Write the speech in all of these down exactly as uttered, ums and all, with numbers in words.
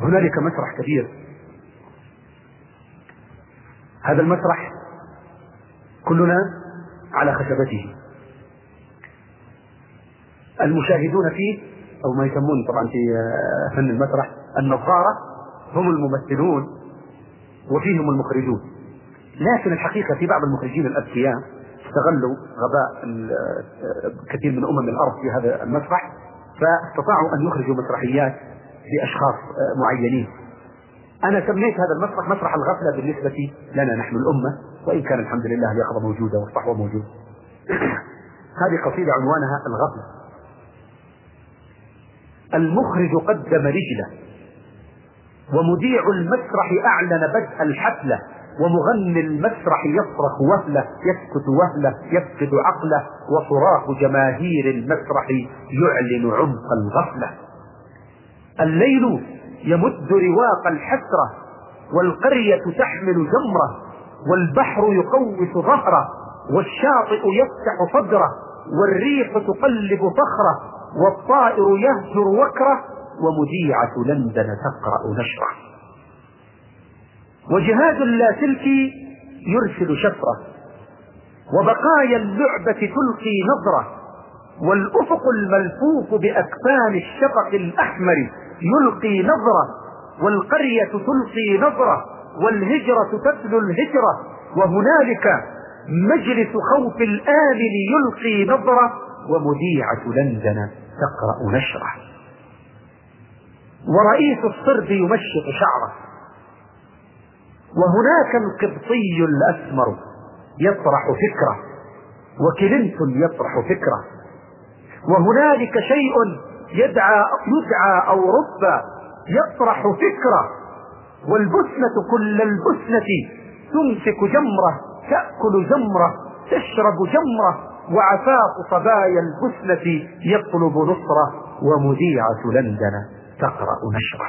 هنالك مسرح كبير، هذا المسرح كلنا على خشبته، المشاهدون فيه أو ما يسمون طبعا في فن المسرح النظارة هم الممثلون وفيهم المخرجون. لكن الحقيقة في بعض المخرجين الأذكياء استغلوا غباء كثير من أمم الأرض في هذا المسرح، فاستطاعوا أن يخرجوا مسرحيات لأشخاص معينين. أنا سميت هذا المسرح مسرح الغفلة بالنسبة لنا نحن الأمة، وإن كان الحمد لله اليقظة موجودة والصحوة موجودة. هذه قصيدة عنوانها الغفلة. المخرج قدم رجله، ومذيع المسرح أعلن بدء الحفلة، ومغني المسرح يصرخ وهلة، يسكت وهلة، يفقد عقله، وصراخ جماهير المسرح يعلن عمق الغفلة. الليل يمد رواق الحسرة، والقرية تحمل جمرة، والبحر يقوس ظهره، والشاطئ يفتح صدره، والريح تقلب صخره، والطائر يهجر وكره، ومذيعة لندن تقرأ نشره. وجهاد اللاسلكي يرسل شفرة، وبقايا اللعبة تلقي نظرة، والأفق الملفوف بأكفان الشفق الأحمر يلقي نظرة، والقرية تلقي نظرة، والهجرة تتلو الهجرة، وهنالك مجلس خوف الآمن يلقي نظرة، ومذيعة لندن تقرأ نشره. ورئيس الصرب يمشط شعره، وهناك القبطي الأسمر يطرح فكرة، وكلينتون يطرح فكرة، وهنالك شيء يدعى, يدعى أوروبا يطرح فكرة، والبسنة كل البسنة تمسك جمرة، تأكل جمرة، تشرب جمرة، وعفاف صبايا البسنة يطلب نصرة، ومذيعة لندن تقرأ نشره.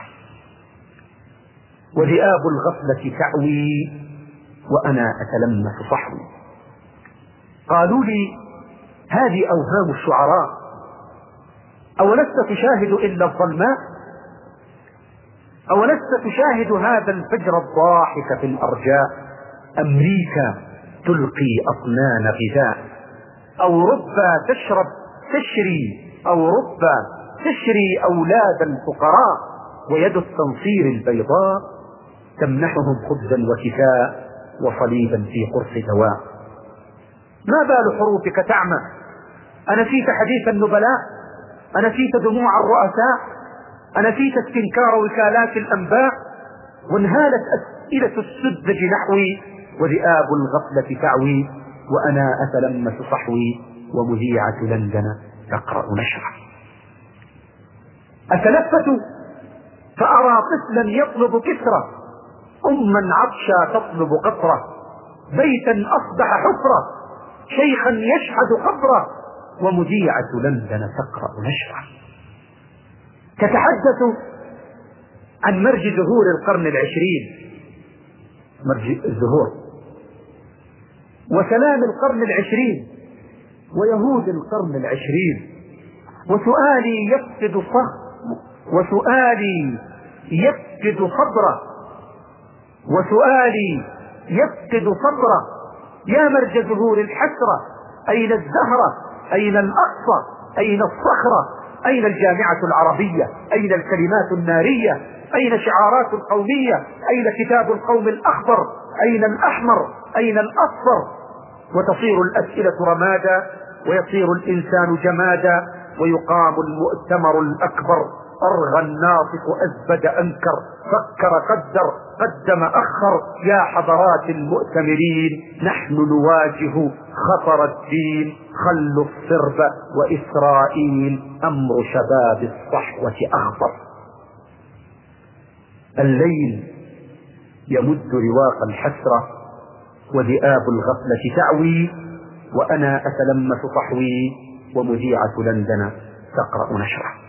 وذئاب الغفلة تعوي وأنا أتلمس صحوي. قالوا لي هذه أوهام الشعراء، أولست تشاهد إلا الظلماء؟ أولست تشاهد هذا الفجر الضاحك في الأرجاء؟ أمريكا تلقي أطنان غذاء، أوروبا تشرب تشري أوروبا تشري أولاد الفقراء، ويد التنصير البيضاء تمنحهم خبزا وكساء وصليبا في قرص دواء. ما بال حروفك تعمى؟ أنسيت حديث النبلاء؟ أنسيت دموع الرؤساء؟ أنسيت استنكار وكالات الأنباء؟ وانهالت أسئلة السذج نحوي، وذئاب الغفلة تعوي وأنا أتلمس صحوي، ومذيعة لندن تقرأ نشره. أتلفت فأرى طفلا يطلب كسرة، أما عطشا تطلب قطرة، بيتا أصبح حفرة، شيخا يشهد قبره، ومذيعة لندن تقرأ نشره. تتحدث عن مرج زهور القرن العشرين، مرج الزهور، وسلام القرن العشرين، ويهود القرن العشرين، وسؤالي يفقد صخر وسؤالي يفقد صبره وسؤالي يفقد صبره يا مرج زهور الحسرة، أين الزهرة؟ أين الأقصى؟ أين الصخرة؟ أين الجامعة العربية؟ أين الكلمات النارية؟ أين شعارات القومية؟ أين كتاب القوم الأخضر؟ أين الأحمر؟ أين الأصفر؟ وتصير الأسئلة رمادا، ويصير الإنسان جمادا، ويقام المؤتمر الأكبر، أرغى الناطق أزبد أنكر، فكر قدر قدم أخر، يا حضرات المؤتمرين نحن نواجه خطر الدين، خلوا الصرب وإسرائيل أمر شباب الصحوة أخطر. الليل يمد رواق الحسرة، وذئاب الغفلة تعوي وأنا أتلمس صحوي، ومذيعة لندن تقرأ نشره.